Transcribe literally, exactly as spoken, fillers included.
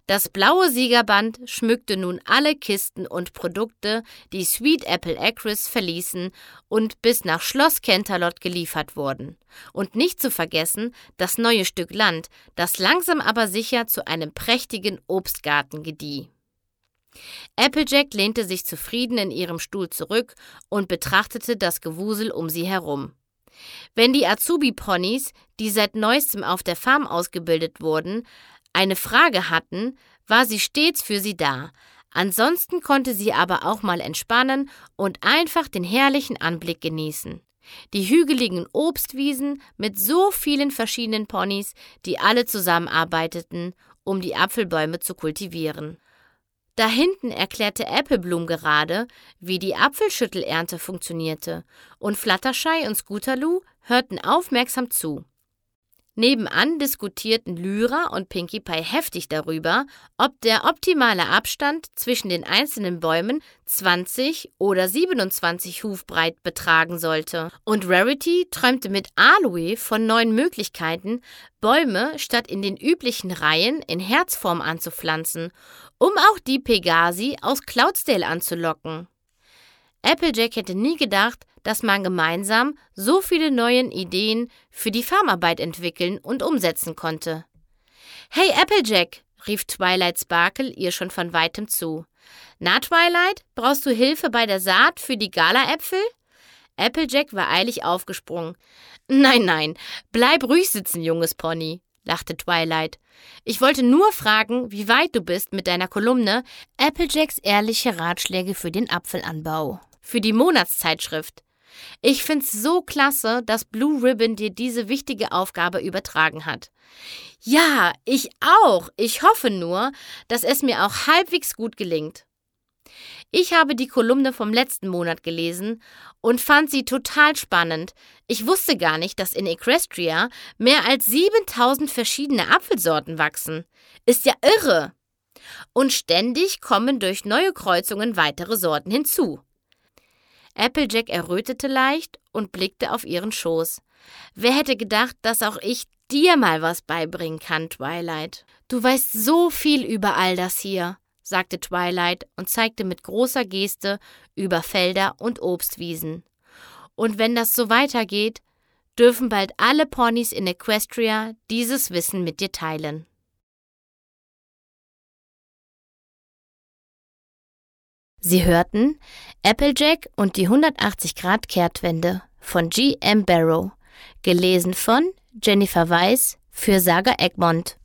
Das blaue Siegerband schmückte nun alle Kisten und Produkte, die Sweet Apple Acres verließen und bis nach Schloss Canterlot geliefert wurden. Und nicht zu vergessen das neue Stück Land, das langsam aber sicher zu einem prächtigen Obstgarten gedieh. Applejack lehnte sich zufrieden in ihrem Stuhl zurück und betrachtete das Gewusel um sie herum. Wenn die Azubi-Ponys, die seit neuestem auf der Farm ausgebildet wurden, eine Frage hatten, war sie stets für sie da. Ansonsten konnte sie aber auch mal entspannen und einfach den herrlichen Anblick genießen. Die hügeligen Obstwiesen mit so vielen verschiedenen Ponys, die alle zusammenarbeiteten, um die Apfelbäume zu kultivieren. Da hinten erklärte Applebloom gerade, wie die Apfelschüttelernte funktionierte, und Fluttershy und Scootaloo hörten aufmerksam zu. Nebenan diskutierten Lyra und Pinkie Pie heftig darüber, ob der optimale Abstand zwischen den einzelnen Bäumen zwanzig oder siebenundzwanzig Hufbreit betragen sollte. Und Rarity träumte mit Aloe von neuen Möglichkeiten, Bäume statt in den üblichen Reihen in Herzform anzupflanzen, um auch die Pegasi aus Cloudsdale anzulocken. Applejack hätte nie gedacht, dass man gemeinsam so viele neue Ideen für die Farmarbeit entwickeln und umsetzen konnte. »Hey Applejack«, rief Twilight Sparkle ihr schon von weitem zu. »Na Twilight, brauchst du Hilfe bei der Saat für die Galaäpfel?« Applejack war eilig aufgesprungen. »Nein, nein, bleib ruhig sitzen, junges Pony«, lachte Twilight. »Ich wollte nur fragen, wie weit du bist mit deiner Kolumne Applejacks ehrliche Ratschläge für den Apfelanbau. Für die Monatszeitschrift. Ich find's so klasse, dass Blue Ribbon dir diese wichtige Aufgabe übertragen hat.« »Ja, ich auch. Ich hoffe nur, dass es mir auch halbwegs gut gelingt. Ich habe die Kolumne vom letzten Monat gelesen und fand sie total spannend. Ich wusste gar nicht, dass in Equestria mehr als siebentausend verschiedene Apfelsorten wachsen. Ist ja irre. Und ständig kommen durch neue Kreuzungen weitere Sorten hinzu.« Applejack errötete leicht und blickte auf ihren Schoß. »Wer hätte gedacht, dass auch ich dir mal was beibringen kann, Twilight? Du weißt so viel über all das hier«, sagte Twilight und zeigte mit großer Geste über Felder und Obstwiesen. »Und wenn das so weitergeht, dürfen bald alle Ponys in Equestria dieses Wissen mit dir teilen.« Sie hörten Applejack und die hundertachtzig Grad Kehrtwende von G M Barrow, gelesen von Jennifer Weiss für Saga Egmont.